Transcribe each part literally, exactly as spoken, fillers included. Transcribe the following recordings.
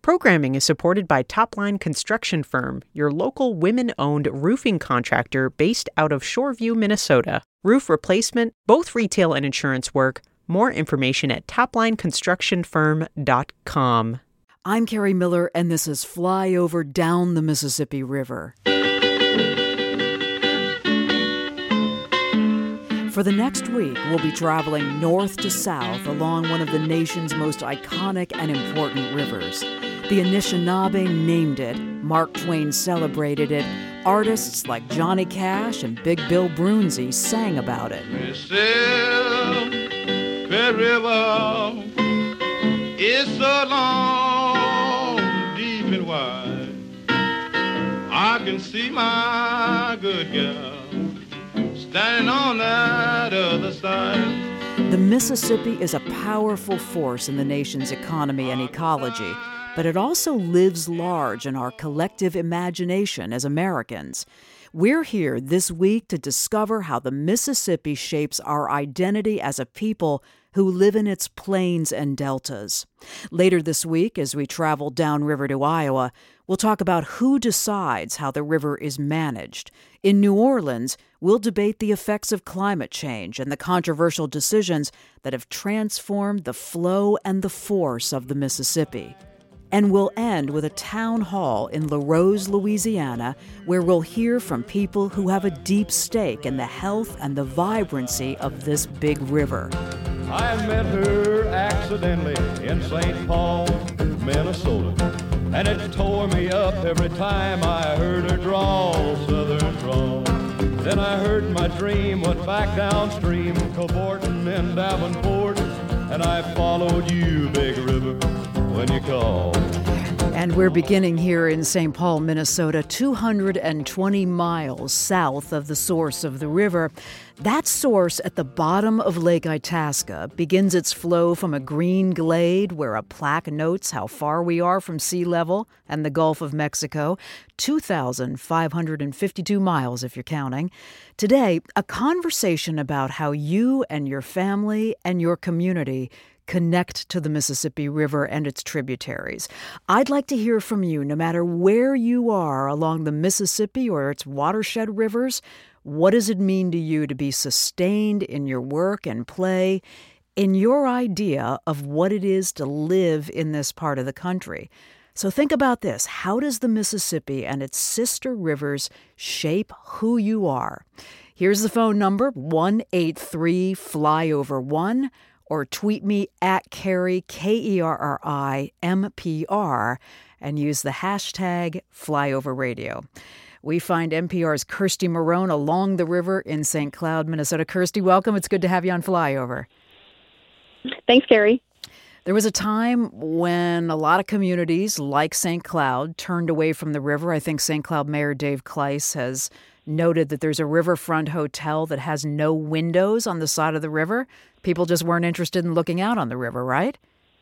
Programming is supported by Topline Construction Firm, your local women-owned roofing contractor based out of Shoreview, Minnesota. Roof replacement, both retail and insurance work. More information at topline construction firm dot com. I'm Carrie Miller, and this is Flyover Down the Mississippi River. For the next week, we'll be traveling north to south along one of the nation's most iconic and important rivers. The Anishinaabe named it, Mark Twain celebrated it, artists like Johnny Cash and Big Bill Broonzy sang about it. Mississippi River is so long, deep and wide, I can see my good girl standing on that other side. The Mississippi is a powerful force in the nation's economy and ecology, but it also lives large in our collective imagination as Americans. We're here this week to discover how the Mississippi shapes our identity as a people who live in its plains and deltas. Later this week, as we travel downriver to Iowa, we'll talk about who decides how the river is managed. In New Orleans, we'll debate the effects of climate change and the controversial decisions that have transformed the flow and the force of the Mississippi. And we'll end with a town hall in Larose, Louisiana, where we'll hear from people who have a deep stake in the health and the vibrancy of this big river. I met her accidentally in Saint Paul, Minnesota, and it tore me up every time I heard her drawl, southern drawl. Then I heard my dream went back downstream, cavorting in Davenport, and I followed you, Big River, when you called. And we're beginning here in Saint Paul, Minnesota, two hundred twenty miles south of the source of the river. That source at the bottom of Lake Itasca begins its flow from a green glade where a plaque notes how far we are from sea level and the Gulf of Mexico, two thousand five hundred fifty-two miles if you're counting. Today, a conversation about how you and your family and your community connect to the Mississippi River and its tributaries. I'd like to hear from you, no matter where you are along the Mississippi or its watershed rivers. What does it mean to you to be sustained in your work and play, in your idea of what it is to live in this part of the country? So think about this. How does the Mississippi and its sister rivers shape who you are? Here's the phone number, one eight three flyover one, or tweet me at Carrie, K E R R I M P R, and use the hashtag FlyoverRadio. We find N P R's Kirsty Marone along the river in Saint Cloud, Minnesota. Kirsty, welcome. It's good to have you on Flyover. Thanks, Carrie. There was a time when a lot of communities like Saint Cloud turned away from the river. I think Saint Cloud Mayor Dave Kleiss has noted that there's a riverfront hotel that has no windows on the side of the river. People just weren't interested in looking out on the river, right?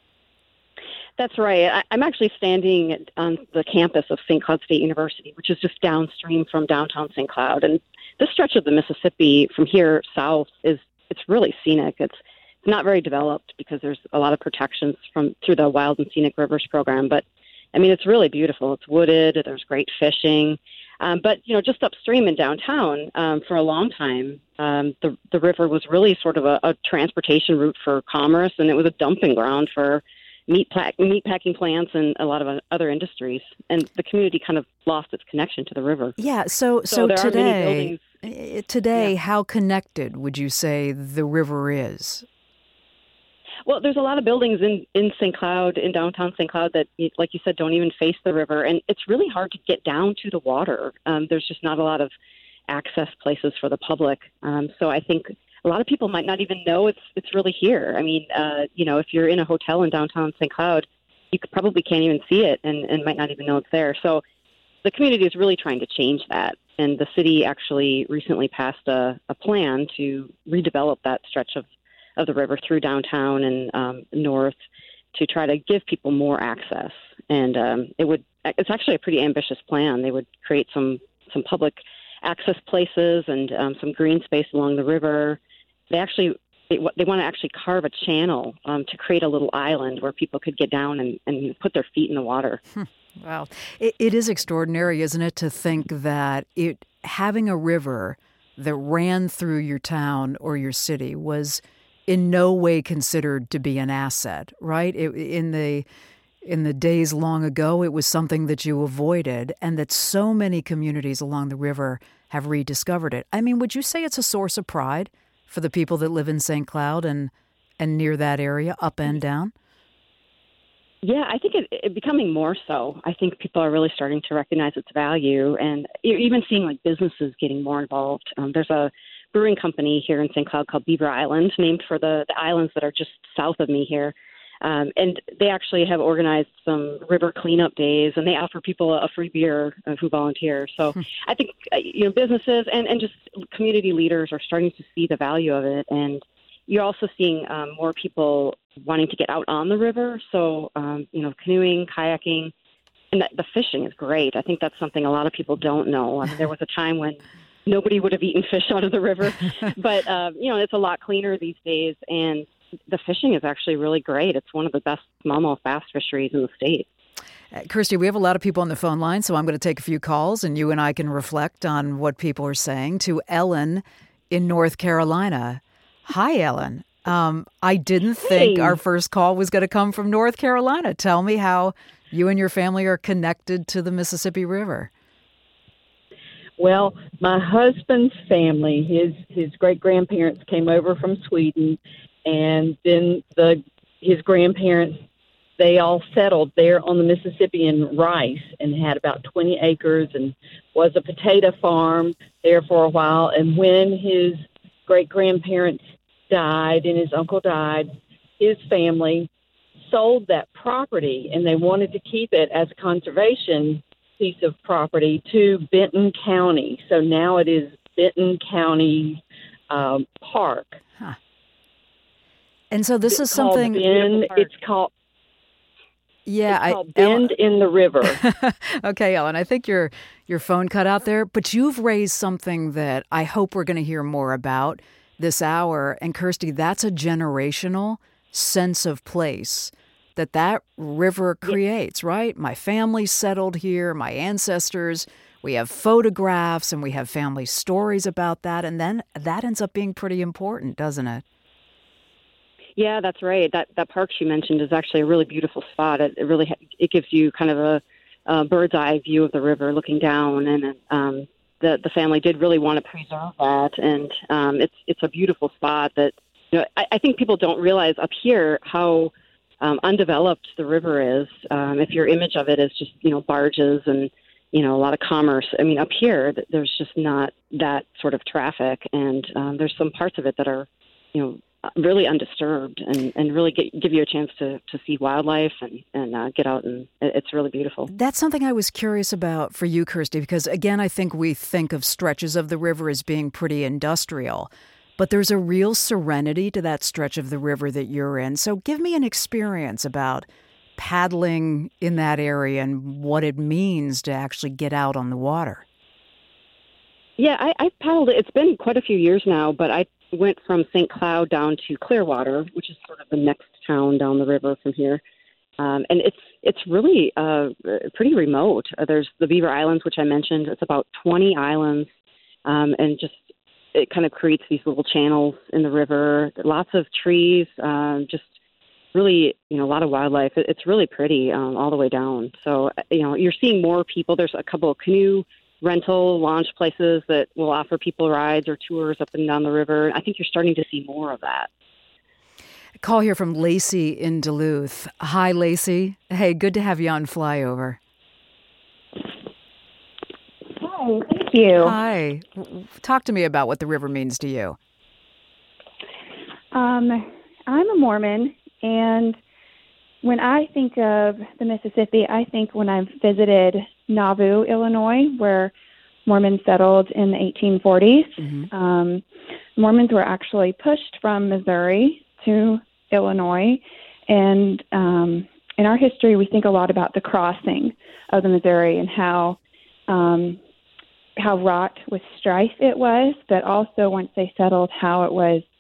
That's right. I, I'm actually standing on the campus of Saint Cloud State University, which is just downstream from downtown Saint Cloud. And this stretch of the Mississippi from here south is it's really scenic. It's not very developed because there's a lot of protections from through the Wild and Scenic Rivers program. But, I mean, it's really beautiful. It's wooded. There's great fishing. Um, but, you know, just upstream in downtown, um, for a long time, um, the the river was really sort of a, a transportation route for commerce, and it was a dumping ground for meat, pla- meat packing plants and a lot of other industries. And the community kind of lost its connection to the river. Yeah, so so, so there today, are many buildings. today, Yeah. How connected would you say the river is? Well, there's a lot of buildings in, in Saint Cloud, in downtown Saint Cloud, that, like you said, don't even face the river. And it's really hard to get down to the water. Um, there's just not a lot of access places for the public. Um, so I think a lot of people might not even know it's it's really here. I mean, uh, you know, if you're in a hotel in downtown Saint Cloud, you could, probably can't even see it and, and might not even know it's there. So the community is really trying to change that. And the city actually recently passed a, a plan to redevelop that stretch of of the river through downtown and um, north to try to give people more access. And um, it would, it's actually a pretty ambitious plan. They would create some, some public access places and um, some green space along the river. They actually they, they want to actually carve a channel um, to create a little island where people could get down and, and put their feet in the water. Hmm. Wow. It, it is extraordinary, isn't it, to think that it having a river that ran through your town or your city was in no way considered to be an asset, right? It, in the in the days long ago, it was something that you avoided, and that so many communities along the river have rediscovered it. I mean, would you say it's a source of pride for the people that live in Saint Cloud and and near that area, up and down? Yeah, I think it, it becoming more so. I think people are really starting to recognize its value, and you're even seeing like businesses getting more involved. Um, there's a brewing company here in Saint Cloud called Beaver Island, named for the, the islands that are just south of me here. Um, and they actually have organized some river cleanup days, and they offer people a free beer uh, who volunteer. So I think, uh, you know, businesses and, and just community leaders are starting to see the value of it. And you're also seeing um, more people wanting to get out on the river. So, um, you know, canoeing, kayaking, and the, the fishing is great. I think that's something a lot of people don't know. I mean, there was a time when nobody would have eaten fish out of the river, but, um, you know, it's a lot cleaner these days. And the fishing is actually really great. It's one of the best smallmouth bass fisheries in the state. Uh, Kirsty, we have a lot of people on the phone line, so I'm going to take a few calls, and you and I can reflect on what people are saying. To Ellen in North Carolina. Hi, Ellen. Um, I didn't think Hey. our first call was going to come from North Carolina. Tell me how you and your family are connected to the Mississippi River. Well, my husband's family, his his great grandparents came over from Sweden, and then the his grandparents, they all settled there on the Mississippi in Rice and had about twenty acres and was a potato farm there for a while. And when his great grandparents died and his uncle died, his family sold that property, and they wanted to keep it as a conservation piece of property to Benton County. So now it is Benton County um, Park. Huh. And so this It's is called something. Bend, it's called Yeah, it's I, called Bend in the River. Okay, Ellen, I think your your phone cut out there, but you've raised something that I hope we're going to hear more about this hour. And Kirsty, that's a generational sense of place that that river creates, right? My family settled here, my ancestors. We have photographs and we have family stories about that, and then that ends up being pretty important, doesn't it? Yeah, that's right. That that park she mentioned is actually a really beautiful spot. It, it really ha- it gives you kind of a, a bird's eye view of the river, looking down, and um, the the family did really want to preserve that. And um, it's it's a beautiful spot that, you know, I, I think people don't realize up here how um, undeveloped the river is. Um, if your image of it is just, you know, barges and, you know, a lot of commerce. I mean, up here there's just not that sort of traffic, and um, there's some parts of it that are, you know, really undisturbed and, and really get, give you a chance to, to see wildlife and, and uh, get out, and it's really beautiful. That's something I was curious about for you, Kirsty, because, again, I think we think of stretches of the river as being pretty industrial, but there's a real serenity to that stretch of the river that you're in. So give me an experience about paddling in that area and what it means to actually get out on the water. Yeah, I, I paddled. It's been quite a few years now, but I went from Saint Cloud down to Clearwater, which is sort of the next town down the river from here. Um, and it's it's really uh, pretty remote. Uh, there's the Beaver Islands, which I mentioned. It's about twenty islands, um, and just it kind of creates these little channels in the river. Lots of trees, um, just really, you know, a lot of wildlife. It, it's really pretty um, all the way down. So, you know, you're seeing more people. There's a couple of canoe rental launch places that will offer people rides or tours up and down the river. I think you're starting to see more of that. A call here from Lacey in Duluth. Hi, Lacey. Hey, good to have you on Flyover. Hi, thank you. Hi. W- Talk to me about what the river means to you. Um, I'm a Mormon, and when I think of the Mississippi, I think when I've visited Nauvoo, Illinois, where Mormons settled in the eighteen forties. Mm-hmm. Um, Mormons were actually pushed from Missouri to Illinois, and um, in our history, we think a lot about the crossing of the Missouri and how um, how wrought with strife it was, but also once they settled, how it was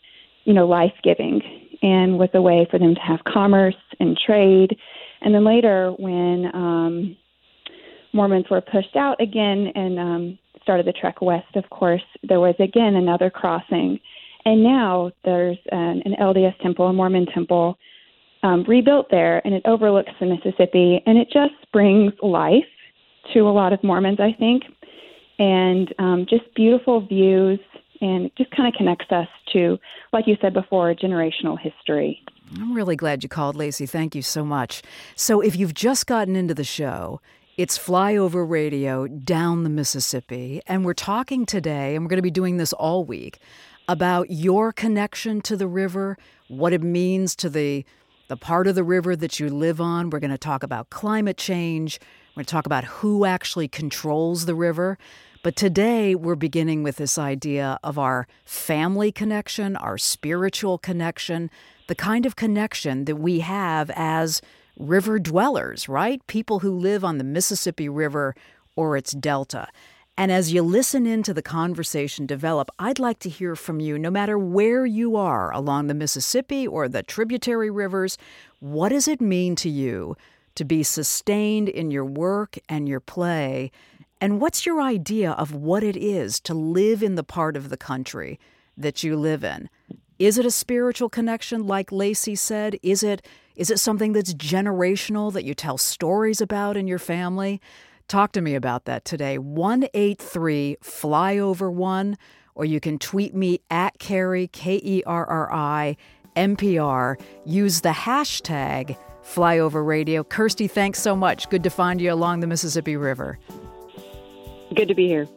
you know, life-giving and was a way for them to have commerce and trade. And then later, when um, Mormons were pushed out again and um, started the trek west, of course, there was again another crossing. And now there's an, an L D S temple, a Mormon temple, um, rebuilt there, and it overlooks the Mississippi. And it just brings life to a lot of Mormons, I think, and um, just beautiful views. And it just kind of connects us to, like you said before, generational history. I'm really glad you called, Lacey. Thank you so much. So if you've just gotten into the show, it's Flyover Radio down the Mississippi. And we're talking today, and we're going to be doing this all week, about your connection to the river, what it means to the, the part of the river that you live on. We're going to talk about climate change. We're going to talk about who actually controls the river. But today, we're beginning with this idea of our family connection, our spiritual connection, the kind of connection that we have as river dwellers, right? People who live on the Mississippi River or its delta. And as you listen into the conversation develop, I'd like to hear from you, no matter where you are along the Mississippi or the tributary rivers, what does it mean to you to be sustained in your work and your play? And what's your idea of what it is to live in the part of the country that you live in? Is it a spiritual connection, like Lacey said? Is it is it something that's generational that you tell stories about in your family? Talk to me about that today. one eight three flyover one, or you can tweet me at Kerry, K E R R I, N P R. Use the hashtag Flyover Radio. Kirsty, thanks so much. Good to find you along the Mississippi River. Good to be here.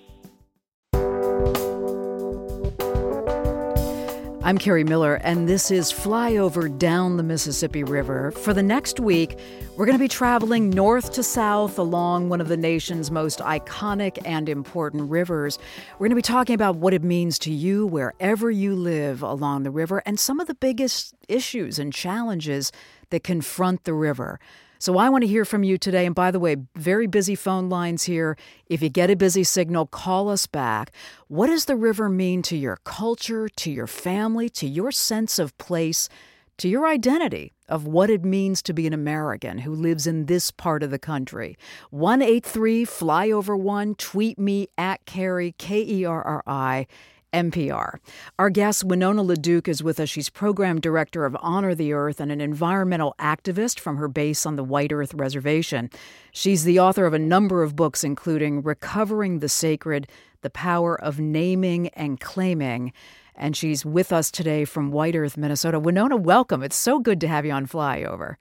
I'm Kerry Miller, and this is Flyover Down the Mississippi River. For the next week, we're going to be traveling north to south along one of the nation's most iconic and important rivers. We're going to be talking about what it means to you wherever you live along the river and some of the biggest issues and challenges that confront the river. So I want to hear from you today. And by the way, very busy phone lines here. If you get a busy signal, call us back. What does the river mean to your culture, to your family, to your sense of place, to your identity of what it means to be an American who lives in this part of the country? one eight three flyover one. Tweet me at Kerry, K E R R I, N P R. Our guest, Winona LaDuke, is with us. She's program director of Honor the Earth and an environmental activist from her base on the White Earth Reservation. She's the author of a number of books, including Recovering the Sacred, The Power of Naming and Claiming. And she's with us today from White Earth, Minnesota. Winona, welcome. It's so good to have you on Flyover.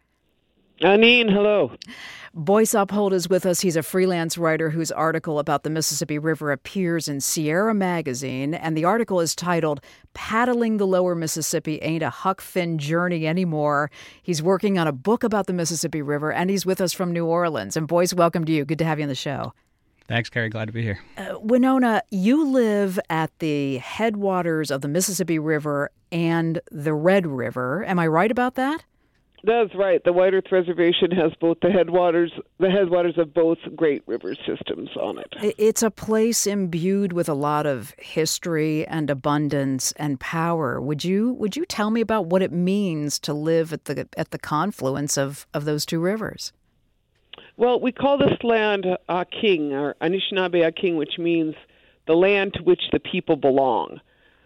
Anine, hello. Boyce Uphold is with us. He's a freelance writer whose article about the Mississippi River appears in Sierra Magazine, and the article is titled, Paddling the Lower Mississippi Ain't a Huck Finn Journey Anymore. He's working on a book about the Mississippi River, and he's with us from New Orleans. And Boyce, welcome to you. Good to have you on the show. Thanks, Kerry. Glad to be here. Uh, Winona, you live at the headwaters of the Mississippi River and the Red River. Am I right about that? That's right. The White Earth Reservation has both the headwaters, the headwaters of both great river systems on it. It's a place imbued with a lot of history and abundance and power. Would you would you tell me about what it means to live at the at the confluence of, of those two rivers? Well, we call this land Aking, or Anishinaabe Aking, which means the land to which the people belong.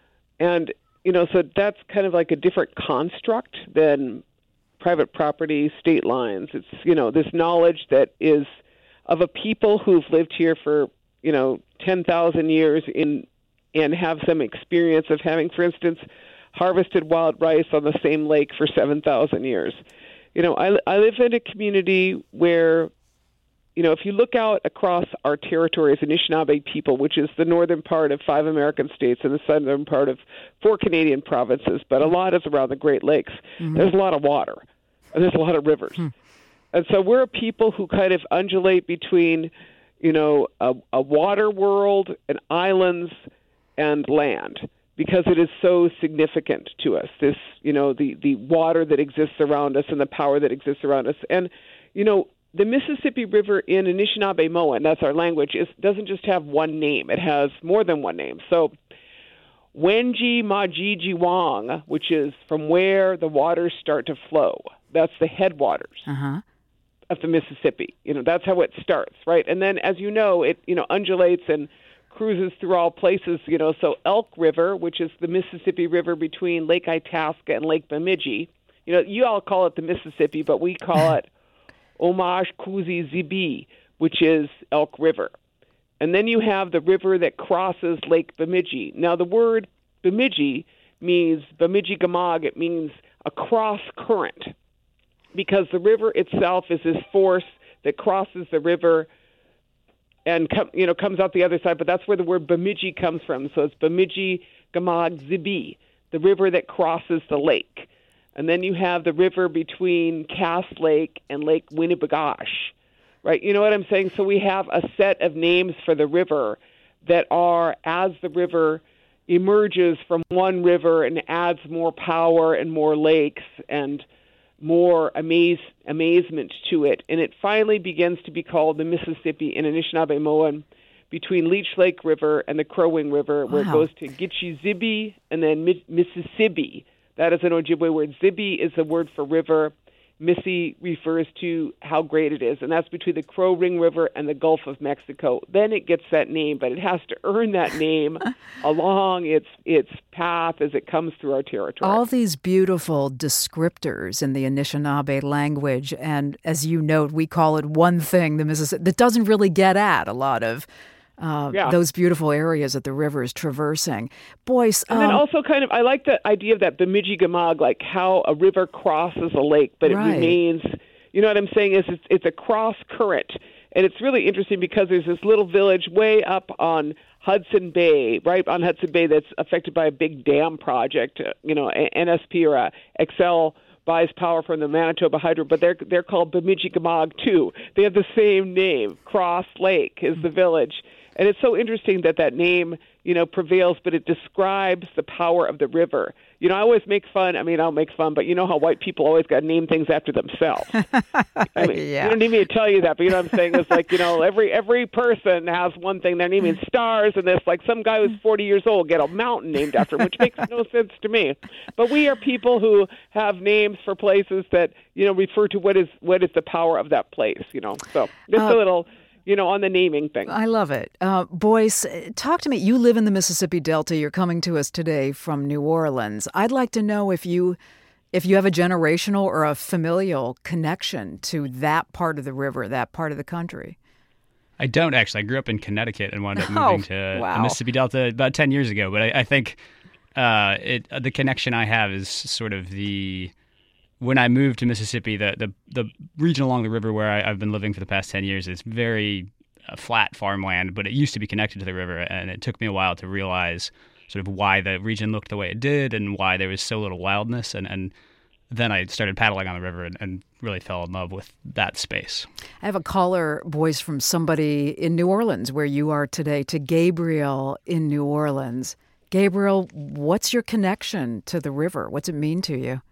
And, you know, so that's kind of like a different construct than private property, state lines. It's, you know, this knowledge that is of a people who've lived here for, you know, ten thousand years in and have some experience of having, for instance, harvested wild rice on the same lake for seven thousand years. You know, I, I live in a community where, you know, if you look out across our territory as Anishinaabe people, which is the northern part of five American states and the southern part of four Canadian provinces, but a lot is around the Great Lakes, mm-hmm. There's a lot of water, and there's a lot of rivers. Hmm. And so we're a people who kind of undulate between, you know, a, a water world and islands and land, because it is so significant to us, this, you know, the, the water that exists around us and the power that exists around us. And, you know, the Mississippi River in Anishinaabe-Moa, and that's our language, is, doesn't just have one name. It has more than one name. So Wenji Majiji Wang, which is from where the waters start to flow. That's the headwaters Uh-huh. of the Mississippi. You know, that's how it starts, right? And then, as you know, it, you know, undulates and cruises through all places, you know. So Elk River, which is the Mississippi River between Lake Itasca and Lake Bemidji, you know, you all call it the Mississippi, but we call it Omaj Kuzi Zibi, which is Elk River. And then you have the river that crosses Lake Bemidji. Now, the word Bemidji means Bemidji Gamag. It means a cross current, because the river itself is this force that crosses the river and com- you know comes out the other side. But that's where the word Bemidji comes from. So it's Bemidji Gamag Zibi, the river that crosses the lake. And then you have the river between Cass Lake and Lake Winnebagosh. Right, you know what I'm saying? So we have a set of names for the river that are, as the river emerges from one river and adds more power and more lakes and more amaze, amazement to it, and it finally begins to be called the Mississippi in Anishinaabe-Moan between Leech Lake River and the Crow Wing River, where Wow. it goes to Gitche-Zibi and then Mi- Mississippi. That is an Ojibwe word. Zibi is the word for river. Missy refers to how great it is, and that's between the Crow Wing River and the Gulf of Mexico. Then it gets that name, but it has to earn that name along its its path as it comes through our territory. All these beautiful descriptors in the Anishinaabe language, and as you note, we call it one thing, the Mississippi, that doesn't really get at a lot of uh, Yeah. those beautiful areas that the river is traversing. Boyce, And then um, also kind of, I like the idea of that Bemidji Gamag, like how a river crosses a lake, but Right. it remains, you know what I'm saying, is it's, it's a cross current. And it's really interesting because there's this little village way up on Hudson Bay, right on Hudson Bay, that's affected by a big dam project, uh, you know, a- N S P or uh, Xcel buys power from the Manitoba Hydro, but they're they're called Bemidji Gamag too. They have the same name. Cross Lake is the village. And it's so interesting that that name, you know, prevails, but it describes the power of the river. You know, I always make fun. I mean, I'll make fun, but you know how white people always got to name things after themselves. I mean, Yeah. you don't need me to tell you that, but you know what I'm saying? It's like, you know, every every person has one thing they're naming stars, and this, like some guy who's forty years old get a mountain named after him, which makes no sense to me. But we are people who have names for places that, you know, refer to what is what is the power of that place, you know. So just Uh, a little, you know, on the naming thing. I love it. Uh, Boyce, talk to me. You live in the Mississippi Delta. You're coming to us today from New Orleans. I'd like to know if you if you have a generational or a familial connection to that part of the river, that part of the country. I don't actually. I grew up in Connecticut and wound up Oh, moving to wow. the Mississippi Delta about ten years ago. But I, I think uh, it the connection I have is sort of the when I moved to Mississippi, the the, the region along the river where I, I've been living for the past ten years is very uh, flat farmland, but it used to be connected to the river, and it took me a while to realize sort of why the region looked the way it did and why there was so little wildness. And, and then I started paddling on the river and, and really fell in love with that space. I have a caller voice from somebody in New Orleans, where you are today, to Gabriel in New Orleans. Gabriel, what's your connection to the river? What's it mean to you?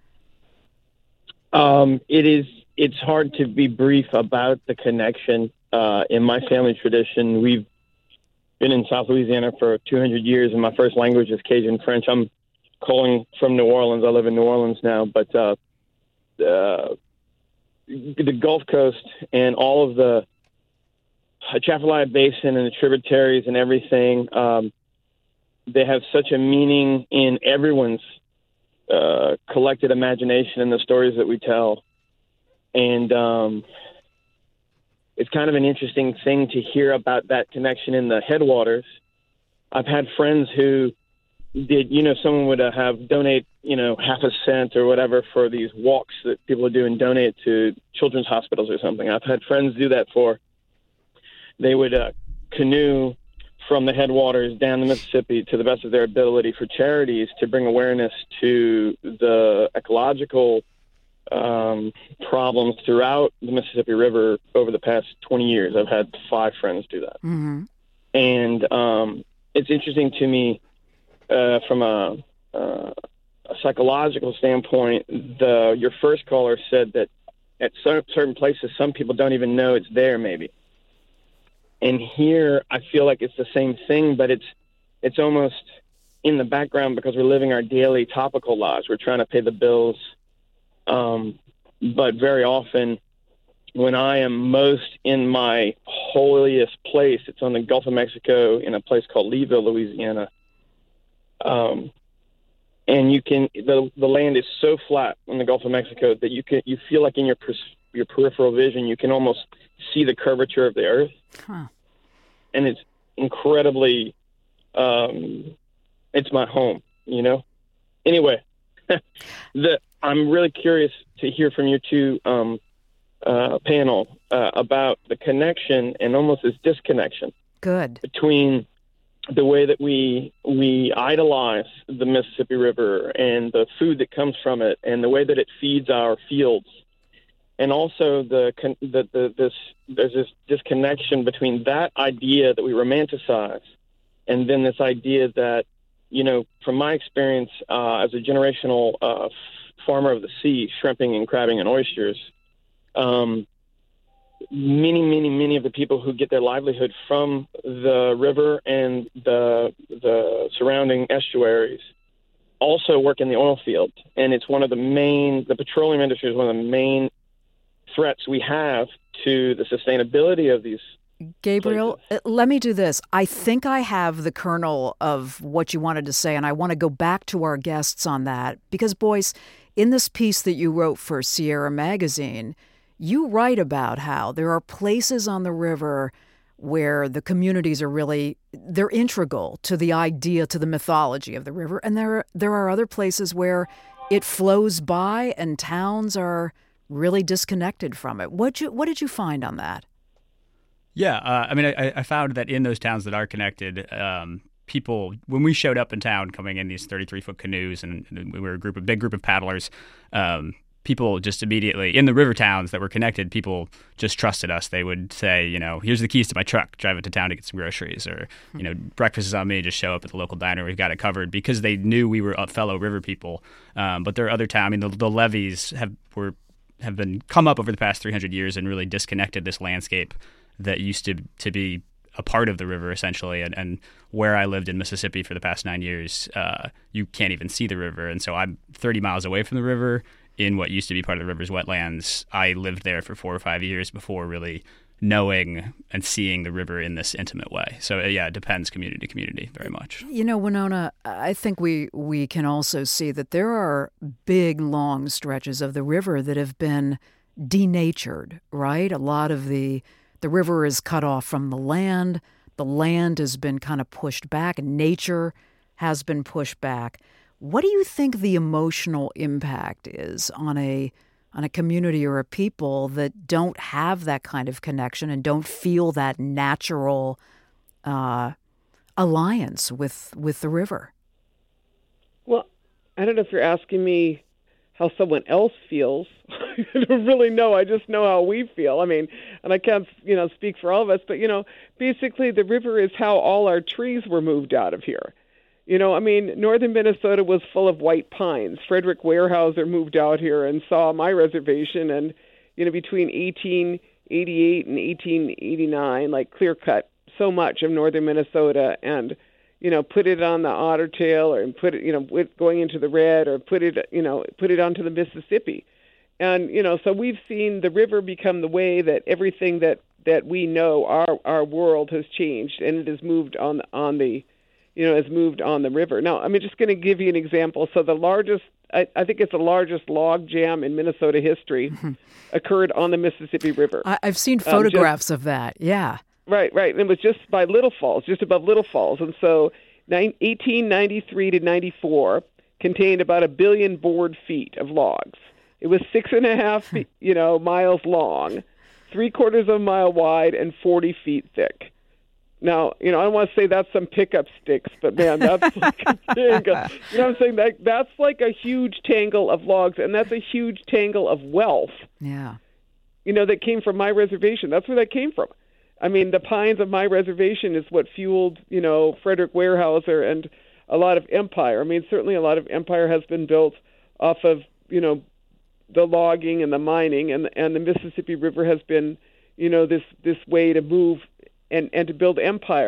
Um, it is. It's hard to be brief about the connection. Uh, in my family tradition, we've been in South Louisiana for two hundred years, and my first language is Cajun French. I'm calling from New Orleans. I live in New Orleans now, but uh, uh, the Gulf Coast and all of the Atchafalaya Basin and the tributaries and everything, um, they have such a meaning in everyone's Uh, collected imagination and the stories that we tell. And um, it's kind of an interesting thing to hear about that connection in the headwaters. I've had friends who did, you know, someone would uh, have donate, you know, half a cent or whatever for these walks that people do and donate to children's hospitals or something. I've had friends do that for, they would uh, canoe from the headwaters down the Mississippi to the best of their ability for charities to bring awareness to the ecological um, problems throughout the Mississippi River over the past twenty years. I've had five friends do that. Mm-hmm. And um, it's interesting to me uh, from a, uh, a psychological standpoint. The your first caller said that at certain places, some people don't even know it's there, maybe. And here, I feel like it's the same thing, but it's it's almost in the background because we're living our daily topical lives. We're trying to pay the bills. Um, but very often when I am most in my holiest place, it's on the Gulf of Mexico in a place called Leeville, Louisiana. Um, and you can, the, the land is so flat in the Gulf of Mexico that you can, you feel like in your, your peripheral vision, you can almost see the curvature of the earth. Huh. And it's incredibly, um, it's my home, you know? Anyway, the, I'm really curious to hear from your two um, uh, panel uh, about the connection and almost this disconnection. Good. Between the way that we we idolize the Mississippi River and the food that comes from it, and the way that it feeds our fields, and also the the, the this there's this disconnection between that idea that we romanticize, and then this idea that, you know, from my experience uh, as a generational uh, f- farmer of the sea, shrimping and crabbing and oysters, um, many, many, many of the people who get their livelihood from the river and the the surrounding estuaries also work in the oil field. And it's one of the main, the petroleum industry is one of the main threats we have to the sustainability of these Gabriel, places. Let me do this. I think I have the kernel of what you wanted to say, and I want to go back to our guests on that. Because, Boyce, in this piece that you wrote for Sierra Magazine, you write about how there are places on the river where the communities are really, they're integral to the idea, to the mythology of the river. And there, there are other places where it flows by and towns are really disconnected from it. What you, what did you find on that? Yeah, uh, I mean, I, I found that in those towns that are connected, um, people, when we showed up in town coming in these thirty-three foot canoes, and, and we were a group, a big group of paddlers, um, people just immediately, in the river towns that were connected, people just trusted us. They would say, you know, here's the keys to my truck, drive it to town to get some groceries, or, you know, breakfast is on me, just show up at the local diner, we've got it covered, because they knew we were fellow river people. Um, but there are other towns, I mean, the, the levees have were have been come up over the past three hundred years and really disconnected this landscape that used to to be a part of the river, essentially. And, and where I lived in Mississippi for the past nine years, uh, you can't even see the river. And so I'm thirty miles away from the river in what used to be part of the river's wetlands. I lived there for four or five years before really knowing and seeing the river in this intimate way. So, uh, yeah, it depends community to community very much. You know, Winona, I think we, we can also see that there are big, long stretches of the river that have been denatured, right? A lot of the The river is cut off from the land. The land has been kind of pushed back. Nature has been pushed back. What do you think the emotional impact is on a on a community or a people that don't have that kind of connection and don't feel that natural uh, alliance with with the river? Well, I don't know if you're asking me how someone else feels. I don't really know. I just know how we feel. I mean, and I can't, you know, speak for all of us, but, you know, basically the river is how all our trees were moved out of here. You know, I mean, northern Minnesota was full of white pines. Frederick Weyerhaeuser moved out here and saw my reservation, and, you know, between eighteen eighty-eight and eighteen eighty-nine, like clear cut so much of northern Minnesota and, you know, put it on the Otter Tail, or put it, you know, with going into the Red, or put it, you know, put it onto the Mississippi. And, you know, so we've seen the river become the way that everything that, that we know, our our world has changed, and it has moved on on the, you know, has moved on the river. Now, I'm just going to give you an example. So the largest, I, I think it's the largest log jam in Minnesota history occurred on the Mississippi River. I, I've seen photographs um, just, of that, yeah. Right, right. And it was just by Little Falls, just above Little Falls. And so eighteen ninety-three to ninety-four contained about a billion board feet of logs. It was six and a half, you know, miles long, three quarters of a mile wide, and forty feet thick. Now, you know, I don't want to say that's some pickup sticks, but man, that's like a tangle. You know what I'm saying? That, that's like a huge tangle of logs, and that's a huge tangle of wealth. Yeah. You know, that came from my reservation. That's where that came from. I mean, the pines of my reservation is what fueled, you know, Frederick Weyerhaeuser and a lot of empire. I mean, certainly a lot of empire has been built off of, you know, the logging and the mining, and and the Mississippi River has been, you know, this this way to move and, and to build empire.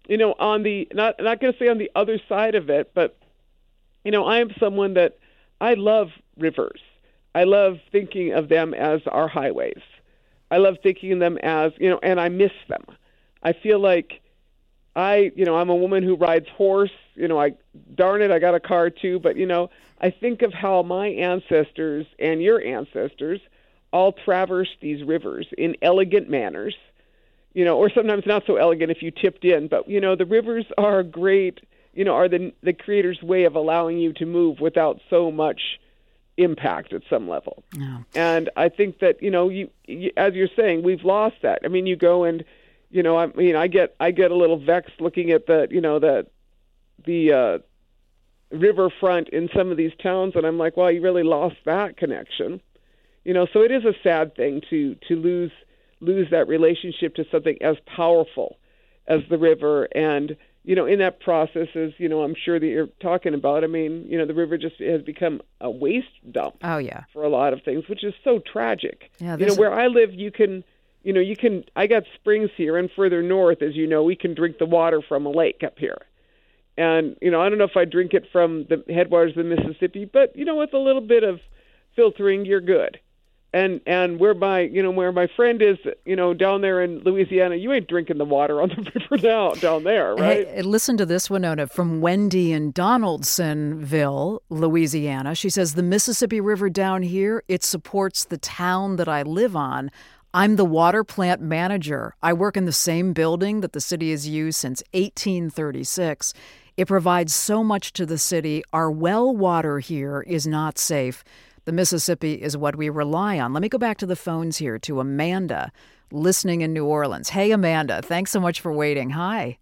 you know, on the not not going to say on the other side of it, but you know, I am someone that I love rivers. I love thinking of them as our highways. I love thinking of them as, you know, and I miss them. I feel like I, you know, I'm a woman who rides horse. You know, I darn it, I got a car too. But you know, I think of how my ancestors and your ancestors all traversed these rivers in elegant manners. You know, or sometimes not so elegant if you tipped in. But you know, the rivers are great. You know, are the the Creator's way of allowing you to move without so much impact at some level. Yeah. And I think that, you know, you, you as you're saying, we've lost that. I mean, you go and, you know, I mean, I get I get a little vexed looking at the, you know, the the uh, riverfront in some of these towns, and I'm like, well, you really lost that connection. You know, so it is a sad thing to to lose lose that relationship to something as powerful as the river. And you know, in that process, as you know, I'm sure that you're talking about, I mean, you know, the river just has become a waste dump. Oh, yeah. For a lot of things, which is so tragic. Yeah, you know, where I live, you can, you know, you can, I got springs here, and further north, as you know, we can drink the water from a lake up here. And, you know, I don't know if I drink it from the headwaters of the Mississippi, but, you know, with a little bit of filtering, you're good. And and where my you know where my friend is, you know, down there in Louisiana, you ain't drinking the water on the river down down there, right? Hey, listen to this, Winona, from Wendy in Donaldsonville, Louisiana. She says, the Mississippi River down here, it supports the town that I live on. I'm the water plant manager. I work in the same building that the city has used since eighteen thirty-six. It provides so much to the city. Our well water here is not safe. The Mississippi is what we rely on. Let me go back to the phones here to Amanda, listening in New Orleans. Hey, Amanda, thanks so much for waiting. Hi.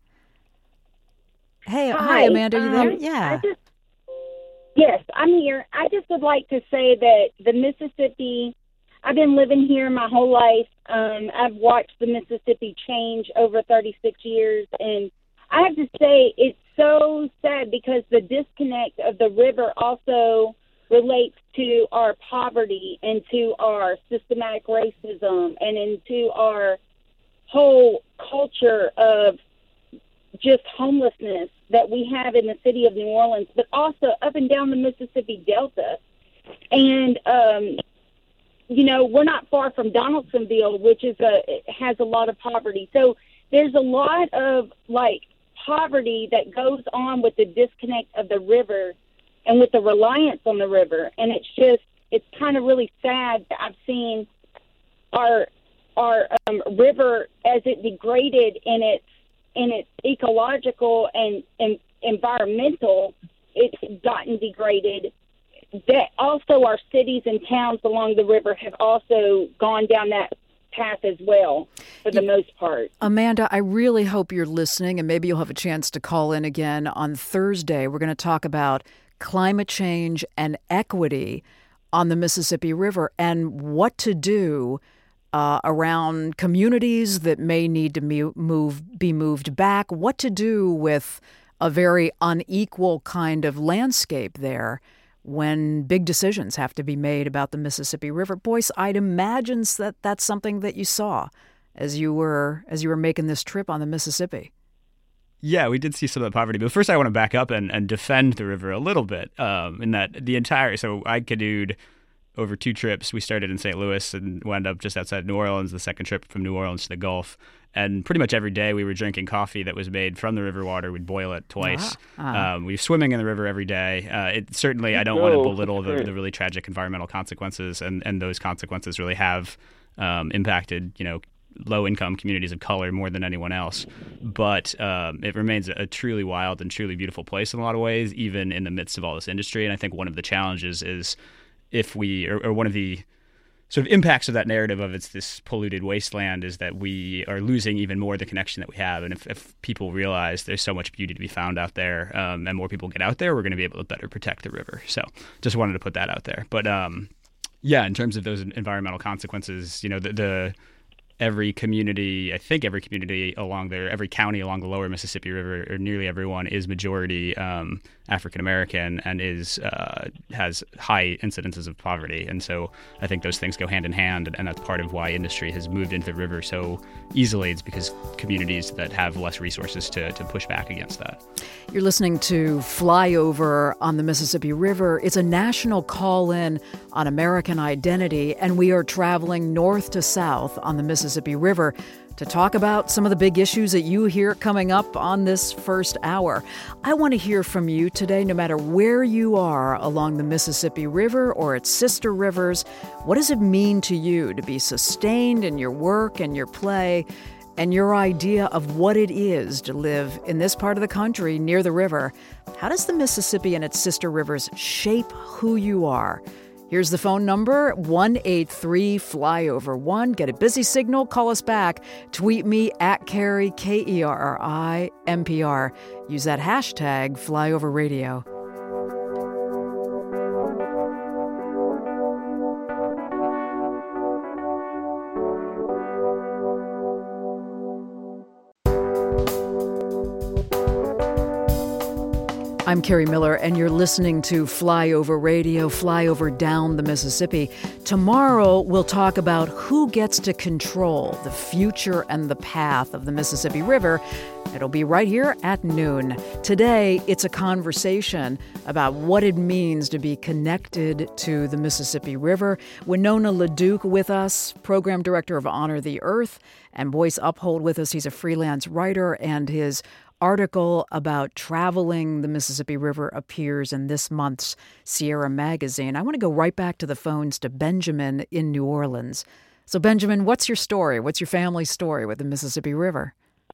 Hey, hi, hi Amanda, are you there? Um, yeah. I just, yes, I'm here. I just would like to say that the Mississippi, I've been living here my whole life. Um, I've watched the Mississippi change over thirty-six years, and I have to say it's so sad because the disconnect of the river also relates to our poverty and to our systematic racism and into our whole culture of just homelessness that we have in the city of New Orleans, but also up and down the Mississippi Delta. And, um, you know, we're not far from Donaldsonville, which is a has a lot of poverty. So there's a lot of, like, poverty that goes on with the disconnect of the river and with the reliance on the river. And it's just, it's kind of really sad that I've seen our our um, river as it degraded in its in its ecological and, and environmental, it's gotten degraded. That also our cities and towns along the river have also gone down that path as well, for the most part. Amanda, I really hope you're listening, and maybe you'll have a chance to call in again on Thursday. We're going to talk about climate change and equity on the Mississippi River and what to do uh, around communities that may need to move, be moved back, what to do with a very unequal kind of landscape there when big decisions have to be made about the Mississippi River. Boyce, I'd imagine that that's something that you saw as you were as you were making this trip on the Mississippi. Yeah, we did see some of the poverty. But first I want to back up and, and defend the river a little bit um, in that the entire – so I canoed over two trips. We started in Saint Louis and wound up just outside New Orleans, the second trip from New Orleans to the Gulf. And pretty much every day we were drinking coffee that was made from the river water. We'd boil it twice. Wow. Um, we were swimming in the river every day. Uh, it certainly – I don't want to belittle the, the really tragic environmental consequences, and, and those consequences really have um, impacted, you know, low-income communities of color more than anyone else. But um, it remains a truly wild and truly beautiful place in a lot of ways, even in the midst of all this industry. And I think one of the challenges is if we, or, or one of the sort of impacts of that narrative of it's this polluted wasteland is that we are losing even more the connection that we have. And if, if people realize there's so much beauty to be found out there, um, and more people get out there, we're going to be able to better protect the river. So just wanted to put that out there. But um, yeah, in terms of those environmental consequences, you know, the, the every community, I think every community along there, every county along the lower Mississippi River, or nearly everyone, is majority um, African American and is uh, has high incidences of poverty. And so I think those things go hand in hand, and that's part of why industry has moved into the river so easily. It's because communities that have less resources to, to push back against that. You're listening to Flyover on the Mississippi River. It's a national call-in on American identity, and we are traveling north to south on the Mississippi River to talk about some of the big issues that you hear coming up on this first hour. I want to hear from you today, no matter where you are along the Mississippi River or its sister rivers. What does it mean to you to be sustained in your work and your play, and your idea of what it is to live in this part of the country near the river? How does the Mississippi and its sister rivers shape who you are? Here's the phone number, one eight three flyover one. Get a busy signal, call us back. Tweet me at Kerry, K E R R I, N P R. Use that hashtag flyoverradio. I'm Kerry Miller, and you're listening to Flyover Radio, Flyover Down the Mississippi. Tomorrow, we'll talk about who gets to control the future and the path of the Mississippi River. It'll be right here at noon. Today, it's a conversation about what it means to be connected to the Mississippi River. Winona LaDuke with us, Program Director of Honor the Earth, and Boyce Uphold with us. He's a freelance writer, and his article about traveling the Mississippi River appears in this month's Sierra Magazine. I want to go right back to the phones to Benjamin in New Orleans. So, Benjamin, what's your story? What's your family story with the Mississippi River?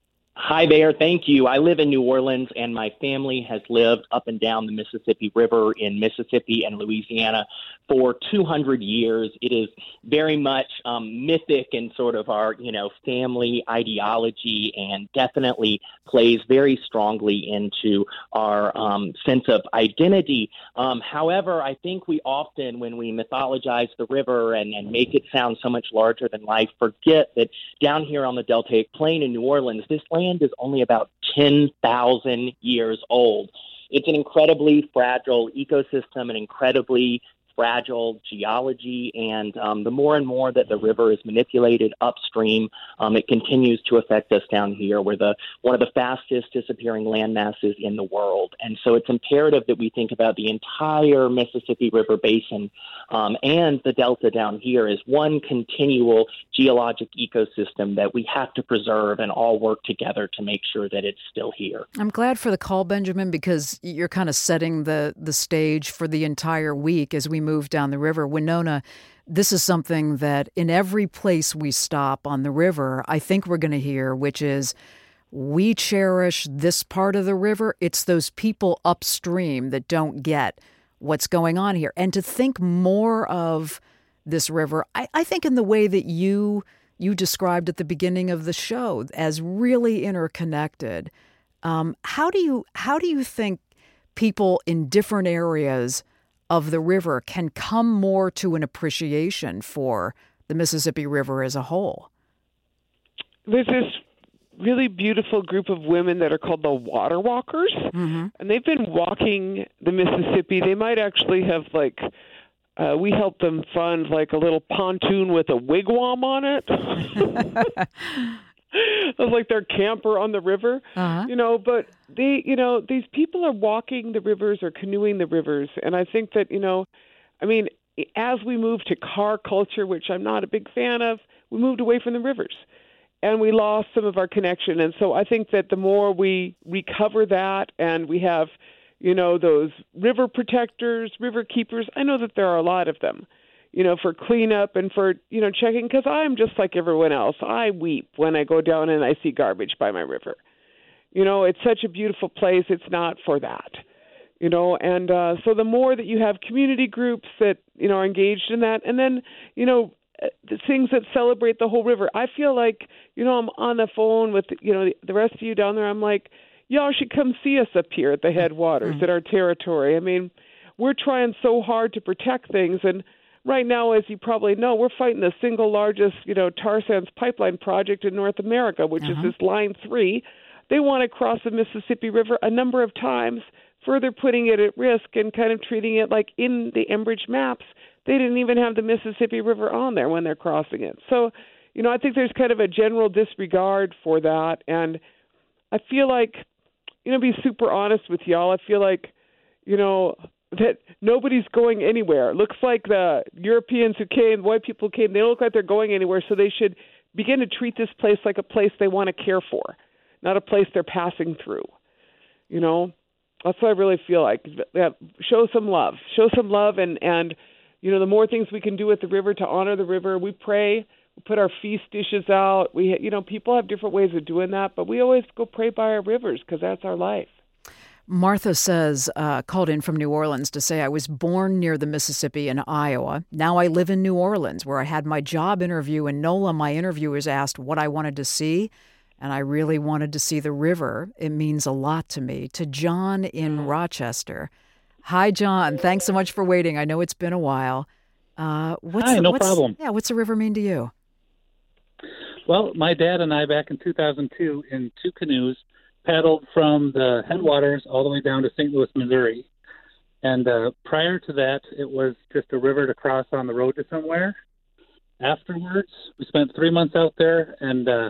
Hi there. Thank you. I live in New Orleans, and my family has lived up and down the Mississippi River in Mississippi and Louisiana for two hundred years. It is very much um, mythic in sort of our, you know, family ideology, and definitely plays very strongly into our um, sense of identity. Um, however, I think we often, when we mythologize the river and, and make it sound so much larger than life, forget that down here on the Deltaic Plain in New Orleans, this land is only about ten thousand years old. It's an incredibly fragile ecosystem, an incredibly fragile geology, and um, the more and more that the river is manipulated upstream, um, it continues to affect us down here. We're the one of the fastest disappearing land masses in the world, and so it's imperative that we think about the entire Mississippi River Basin um, and the Delta down here as one continual geologic ecosystem that we have to preserve and all work together to make sure that it's still here. I'm glad for the call, Benjamin, because you're kind of setting the, the stage for the entire week as we move down the river. Winona, this is something that in every place we stop on the river, I think we're going to hear, which is we cherish this part of the river. It's those people upstream that don't get what's going on here. And to think more of this river, I, I think in the way that you you described at the beginning of the show as really interconnected. Um, how do you how do you think people in different areas of the river can come more to an appreciation for the Mississippi River as a whole? There's this really beautiful group of women that are called the Water Walkers, mm-hmm. and they've been walking the Mississippi. They might actually have, like, uh, we helped them fund, like, a little pontoon with a wigwam on it. It was like their camper on the river, uh-huh. you know, but they, you know, these people are walking the rivers or canoeing the rivers. And I think that, you know, I mean, as we move to car culture, which I'm not a big fan of, we moved away from the rivers and we lost some of our connection. And so I think that the more we recover that and we have, you know, those river protectors, river keepers, I know that there are a lot of them, you know, for cleanup and for, you know, checking, because I'm just like everyone else. I weep when I go down and I see garbage by my river. You know, it's such a beautiful place. It's not for that, you know, and uh, so the more that you have community groups that, you know, are engaged in that, and then, you know, the things that celebrate the whole river. I feel like, you know, I'm on the phone with, you know, the, the rest of you down there. I'm like, y'all should come see us up here at the headwaters, mm-hmm. at our territory. I mean, we're trying so hard to protect things, and right now, as you probably know, we're fighting the single largest, you know, tar sands pipeline project in North America, which uh-huh. is this Line three. They want to cross the Mississippi River a number of times, further putting it at risk and kind of treating it like in the Enbridge maps, they didn't even have the Mississippi River on there when they're crossing it. So, you know, I think there's kind of a general disregard for that. And I feel like, you know, be super honest with y'all, I feel like, you know, that nobody's going anywhere. It looks like the Europeans who came, white people who came, they don't look like they're going anywhere, so they should begin to treat this place like a place they want to care for, not a place they're passing through. You know, that's what I really feel like. Yeah, show some love. Show some love, and, and, you know, the more things we can do with the river to honor the river. We pray, we put our feast dishes out. We, you know, people have different ways of doing that, but we always go pray by our rivers because that's our life. Martha says, uh, called in from New Orleans to say, I was born near the Mississippi in Iowa. Now I live in New Orleans, where I had my job interview. In NOLA, my interviewers asked what I wanted to see, and I really wanted to see the river. It means a lot to me. To John in Rochester. Hi, John. Thanks so much for waiting. I know it's been a while. Uh, what's Hi, the, no what's, problem. Yeah, what's the river mean to you? Well, my dad and I, back in two thousand two, in two canoes, paddled from the headwaters all the way down to Saint Louis, Missouri. And uh, prior to that, it was just a river to cross on the road to somewhere. Afterwards, we spent three months out there and uh,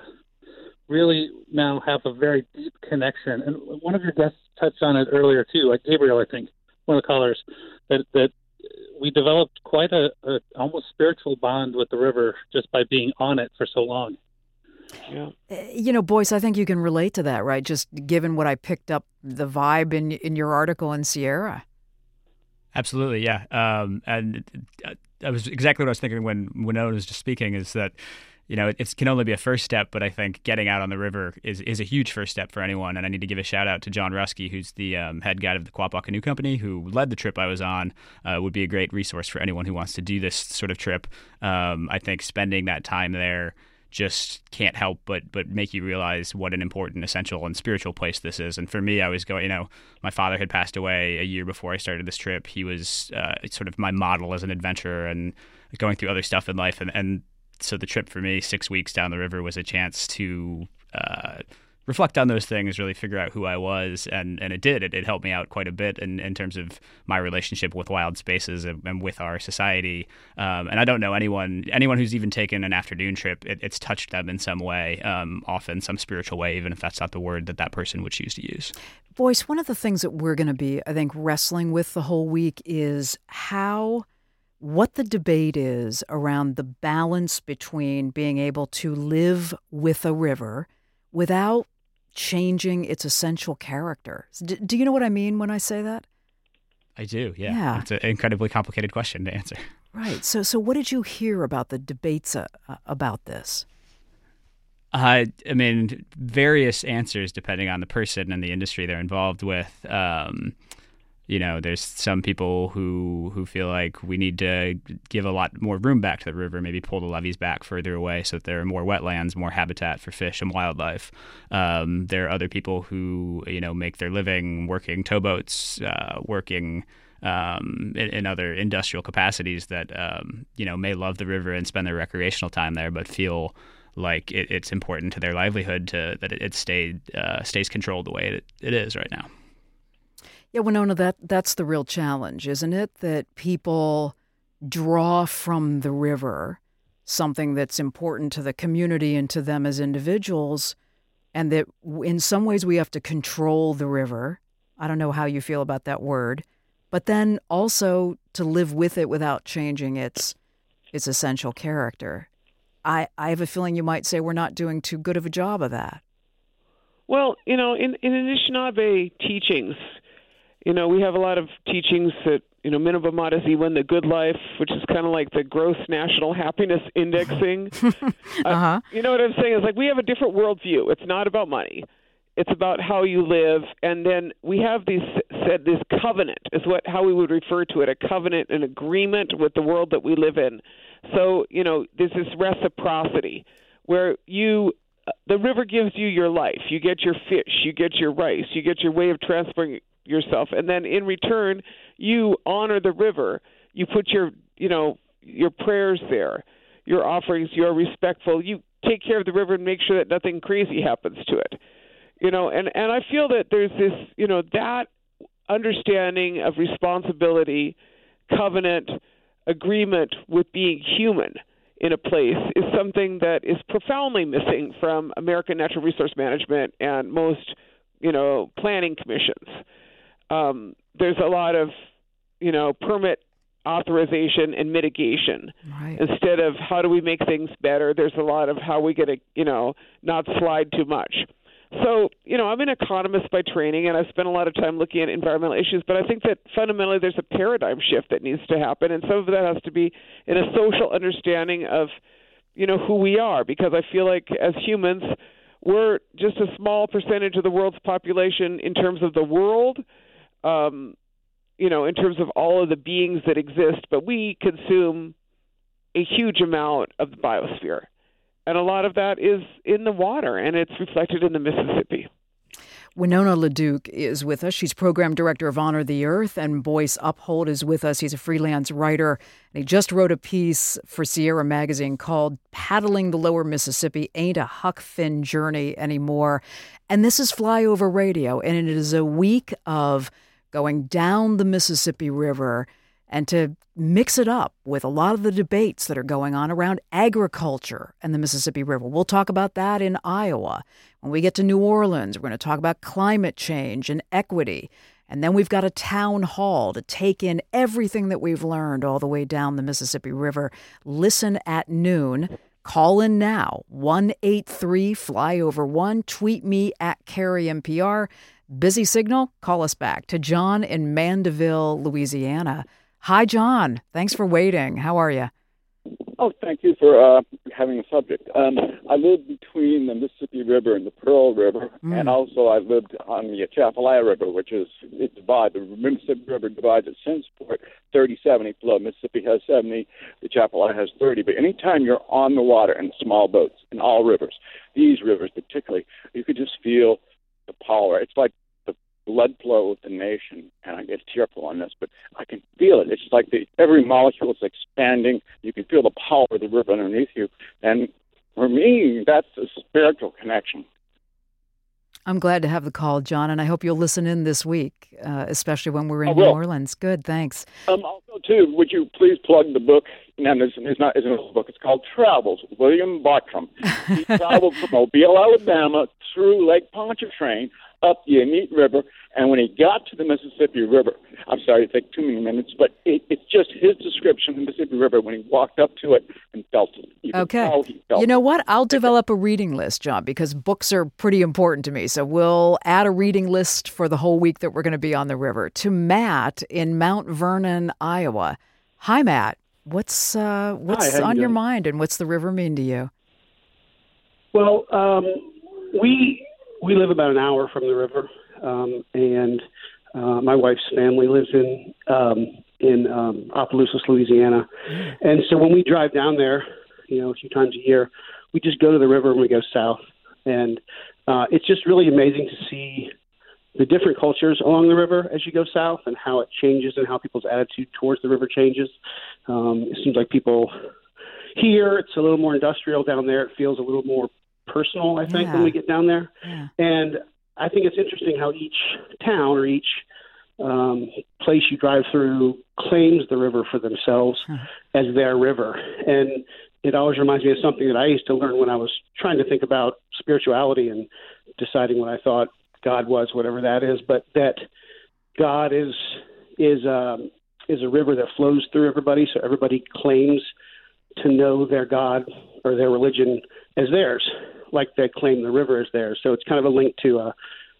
really now have a very deep connection. And one of your guests touched on it earlier, too, like Gabriel, I think, one of the callers, that, that we developed quite a, a almost spiritual bond with the river just by being on it for so long. Yeah. You know, Boyce, I think you can relate to that, right? Just given what I picked up, the vibe in in your article in Sierra. Absolutely, yeah. Um, and that was exactly what I was thinking when Winona was just speaking, is that, you know, it, it can only be a first step, but I think getting out on the river is, is a huge first step for anyone. And I need to give a shout out to John Rusky, who's the um, head guide of the Quapaw Canoe Company, who led the trip I was on. Uh, would be a great resource for anyone who wants to do this sort of trip. Um, I think spending that time there just can't help but but make you realize what an important, essential, and spiritual place this is. And for me, I was going, you know, my father had passed away a year before I started this trip. He was uh, sort of my model as an adventurer and going through other stuff in life. And, and so the trip for me, six weeks down the river, was a chance to uh, reflect on those things, really figure out who I was. And, and it did. It, it helped me out quite a bit in, in terms of my relationship with wild spaces and, and with our society. Um, and I don't know anyone anyone who's even taken an afternoon trip, it, it's touched them in some way, um, often some spiritual way, even if that's not the word that that person would choose to use. Boyce, one of the things that we're going to be, I think, wrestling with the whole week is how, what the debate is around the balance between being able to live with a river without changing its essential character. Do, do you know what I mean when I say that? I do, yeah. yeah. It's an incredibly complicated question to answer. Right. So so what did you hear about the debates uh, about this? Uh, I mean, various answers depending on the person and the industry they're involved with. Um, you know, there's some people who who feel like we need to give a lot more room back to the river, maybe pull the levees back further away so that there are more wetlands, more habitat for fish and wildlife. Um, there are other people who, you know, make their living working towboats, uh, working um, in, in other industrial capacities that, um, you know, may love the river and spend their recreational time there, but feel like it, it's important to their livelihood to that it, it stayed, uh, stays controlled the way it, it is right now. Yeah, Winona, that, that's the real challenge, isn't it? That people draw from the river something that's important to the community and to them as individuals, and that in some ways we have to control the river. I don't know how you feel about that word, but then also to live with it without changing its its essential character. I, I have a feeling you might say we're not doing too good of a job of that. Well, you know, in, in Anishinaabe teachings, you know, we have a lot of teachings that, you know, Minaba Mataziwan, the good life, which is kind of like the gross national happiness indexing. uh-huh. uh, you know what I'm saying? It's like we have a different worldview. It's not about money. It's about how you live. And then we have these said this covenant is what how we would refer to it, a covenant, an agreement with the world that we live in. So, you know, there's this reciprocity where you the river gives you your life. You get your fish, you get your rice, you get your way of transporting yourself, and then in return you honor the river. You put your, you know, your prayers there, your offerings, you're respectful. You take care of the river and make sure that nothing crazy happens to it. You know, and, and I feel that there's this, you know, that understanding of responsibility, covenant, agreement with being human in a place is something that is profoundly missing from American natural resource management and most, you know, planning commissions. Um, there's a lot of, you know, permit authorization and mitigation. Right. Instead of how do we make things better, there's a lot of how we get to, you know, not slide too much. So, you know, I'm an economist by training, and I've spent a lot of time looking at environmental issues, but I think that fundamentally there's a paradigm shift that needs to happen, and some of that has to be in a social understanding of, you know, who we are, because I feel like as humans, we're just a small percentage of the world's population in terms of the world, um, you know, in terms of all of the beings that exist, but we consume a huge amount of the biosphere. And a lot of that is in the water, and it's reflected in the Mississippi. Winona LaDuke is with us. She's program director of Honor the Earth, and Boyce Uphold is with us. He's a freelance writer, and he just wrote a piece for Sierra Magazine called Paddling the Lower Mississippi Ain't a Huck Finn Journey Anymore. And this is Flyover Radio, and it is a week of going down the Mississippi River and to mix it up with a lot of the debates that are going on around agriculture and the Mississippi River. We'll talk about that in Iowa. When we get to New Orleans, we're going to talk about climate change and equity. And then we've got a town hall to take in everything that we've learned all the way down the Mississippi River. Listen at noon. Call in now, one eight three flyover one. Tweet me at Carrie M P R. Busy signal? Call us back. To John in Mandeville, Louisiana. Hi, John. Thanks for waiting. How are you? Oh, thank you for uh, having a subject. Um, I live between the Mississippi River and the Pearl River, mm. and also I lived on the Atchafalaya River, which is, it divides, the Mississippi River divides at Sinnsport, thirty, seventy flow. Mississippi has seventy, the Atchafalaya has thirty. But anytime you're on the water in small boats, in all rivers, these rivers particularly, you could just feel the power. It's like blood flow with the nation, and I get tearful on this, but I can feel it. It's like the, every molecule is expanding. You can feel the power of the river underneath you, and for me, that's a spiritual connection. I'm glad to have the call, John, and I hope you'll listen in this week, uh, especially when we're in I New will. Orleans. Good, thanks. Um, also, too, would you please plug the book? No, it's, it's not. It's a book. It's called Travels. William Bartram. He traveled from Mobile, Alabama, through Lake Pontchartrain, up the Annette River, and when he got to the Mississippi River, I'm sorry to take too many minutes, but it, it's just his description of the Mississippi River when he walked up to it and felt it. You okay. He felt you know it. what? I'll develop a reading list, John, because books are pretty important to me. So we'll add a reading list for the whole week that we're going to be on the river. To Matt in Mount Vernon, Iowa. Hi, Matt. What's uh, what's Hi, on you your doing? mind, and what's the river mean to you? Well, um, we we live about an hour from the river, um, and uh, my wife's family lives in um, in um, Opelousas, Louisiana, and so when we drive down there, you know, a few times a year, we just go to the river and we go south, and uh, it's just really amazing to see the different cultures along the river as you go south and how it changes and how people's attitude towards the river changes. Um, it seems like people here, it's a little more industrial. Down there, it feels a little more personal, I think, Yeah. when we get down there. Yeah. And I think it's interesting how each town or each um, place you drive through claims the river for themselves Huh. as their river. And it always reminds me of something that I used to learn when I was trying to think about spirituality and deciding what I thought God was, whatever that is, but that God is is um, is a river that flows through everybody, so everybody claims to know their God or their religion as theirs, like they claim the river as theirs. So it's kind of a link to uh,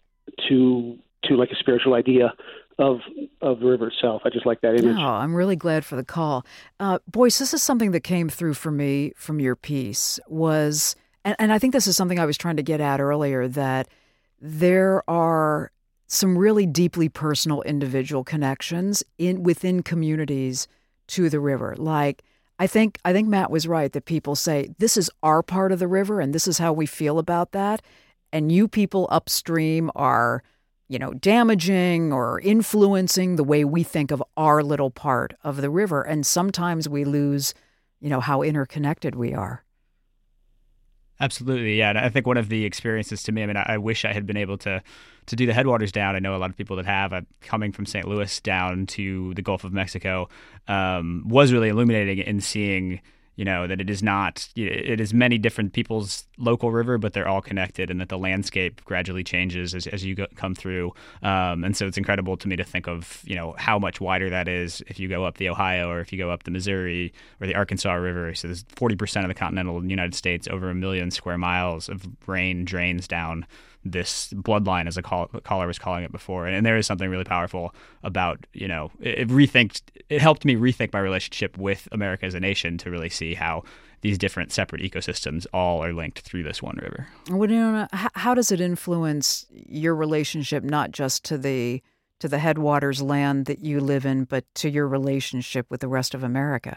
to to like a spiritual idea of of the river itself. I just like that image. Oh, I'm really glad for the call. Uh, Boyce, this is something that came through for me from your piece was, and, and I think this is something I was trying to get at earlier, that there are some really deeply personal individual connections in within communities to the river. Like, I think I think Matt was right that people say, this is our part of the river and this is how we feel about that. And you people upstream are you know, damaging or influencing the way we think of our little part of the river. And sometimes we lose, you know, how interconnected we are. Absolutely, yeah. And I think one of the experiences to me, I mean, I, I wish I had been able to to do the headwaters down. I know a lot of people that have. I'm coming from Saint Louis down to the Gulf of Mexico um, was really illuminating in seeing, you know, that it is not, it is many different people's local river, but they're all connected, and that the landscape gradually changes as, as you go, come through. Um, and so it's incredible to me to think of, you know, how much wider that is if you go up the Ohio or if you go up the Missouri or the Arkansas River. So there's forty percent of the continental United States, over a million square miles of rain drains down this bloodline, as a call, caller was calling it before. And, and there is something really powerful about, you know, it, it rethink, it helped me rethink my relationship with America as a nation to really see how these different separate ecosystems all are linked through this one river. Winona, how, how does it influence your relationship, not just to the to the headwaters land that you live in, but to your relationship with the rest of America?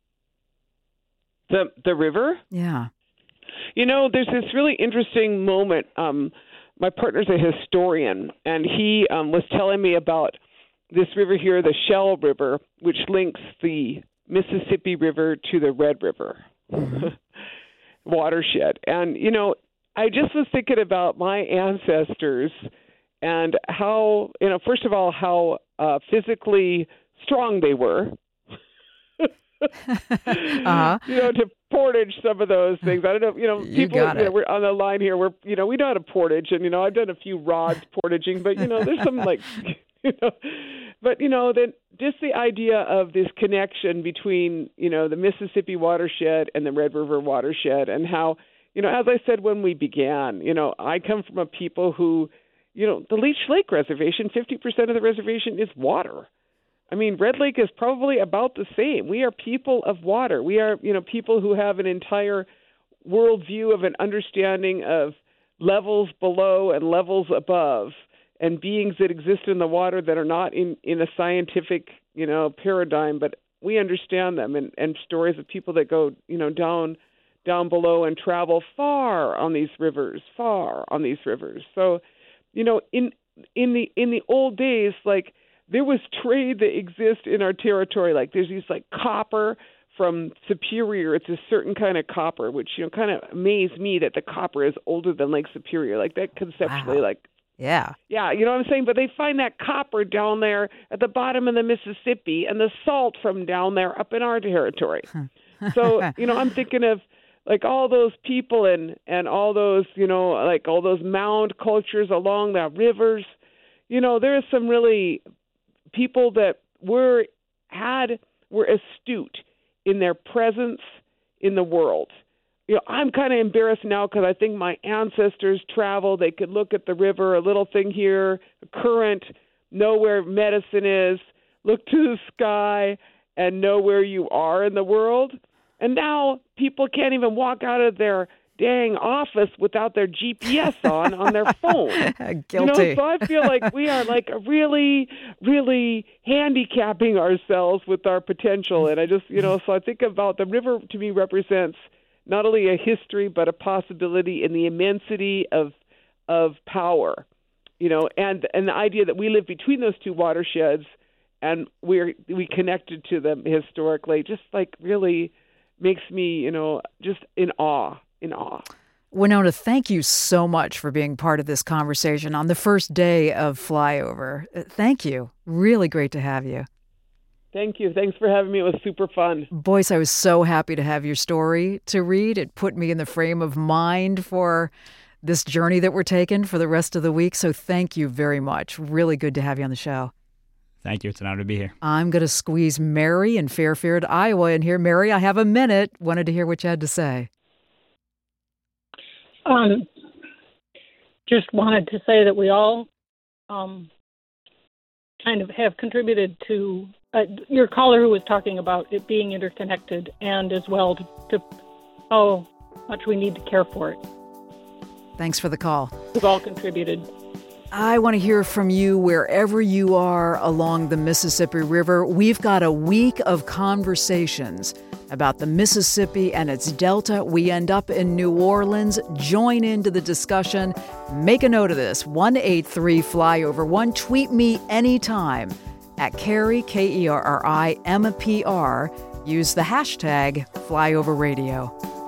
The the river? Yeah. You know, there's this really interesting moment. Um, my partner's a historian, and he um, was telling me about this river here, the Shell River, which links the Mississippi River to the Red River mm-hmm. watershed. And, you know, I just was thinking about my ancestors and how, you know, first of all, how uh, physically strong they were. uh-huh. You know, to portage some of those things. I don't know, you know, You people got you know, it. we're on the line here, we're, you know, we know how to portage, and, you know, I've done a few rods portaging, but, you know, there's some like, you know, but, you know, then just the idea of this connection between, you know, the Mississippi watershed and the Red River watershed, and how, you know, as I said when we began, you know, I come from a people who, you know, the Leech Lake Reservation, fifty percent of the reservation is water. I mean, Red Lake is probably about the same. We are people of water. We are, you know, people who have an entire worldview of an understanding of levels below and levels above, and beings that exist in the water that are not in, in a scientific, you know, paradigm, but we understand them, and, and stories of people that go, you know, down down below and travel far on these rivers, far on these rivers. So, you know, in in the in the old days, like, there was trade that exists in our territory. Like, there's these like copper from Superior. It's a certain kind of copper, which, you know, kind of amazed me that the copper is older than Lake Superior. Like, that conceptually, Wow. like, Yeah. yeah, you know what I'm saying? But they find that copper down there at the bottom of the Mississippi, and the salt from down there up in our territory. So, you know, I'm thinking of like all those people and, and all those, you know, like all those mound cultures along the rivers. You know, there's some really people that were had were astute in their presence in the world. You know, I'm kind of embarrassed now because I think my ancestors traveled. They could look at the river, a little thing here, a current, know where medicine is, look to the sky, and know where you are in the world. And now people can't even walk out of their dang office without their G P S on on their phone. Guilty. You know, so I feel like we are like really, really handicapping ourselves with our potential. And I just, you know, so I think about the river to me represents not only a history, but a possibility in the immensity of of power, you know, and and the idea that we live between those two watersheds and we're we connected to them historically, just like really makes me, you know, just in awe, in awe. Winona, thank you so much for being part of this conversation on the first day of Flyover. Uh, Thank you. Really great to have you. Thank you. Thanks for having me. It was super fun. Boyce, I was so happy to have your story to read. It put me in the frame of mind for this journey that we're taking for the rest of the week. So thank you very much. Really good to have you on the show. Thank you. It's an honor to be here. I'm going to squeeze Mary in Fairfield, Iowa in here. Mary, I have a minute. Wanted to hear what you had to say. Um, just wanted to say that we all um, kind of have contributed to uh, your caller who was talking about it being interconnected, and as well to, to how much we need to care for it. Thanks for the call. We've all contributed. I want to hear from you wherever you are along the Mississippi River. We've got a week of conversations about the Mississippi and its delta. We end up in New Orleans. Join into the discussion. Make a note of this, one eight three flyover one. Tweet me anytime at Kerri, K E R R I M P R. Use the hashtag FlyoverRadio.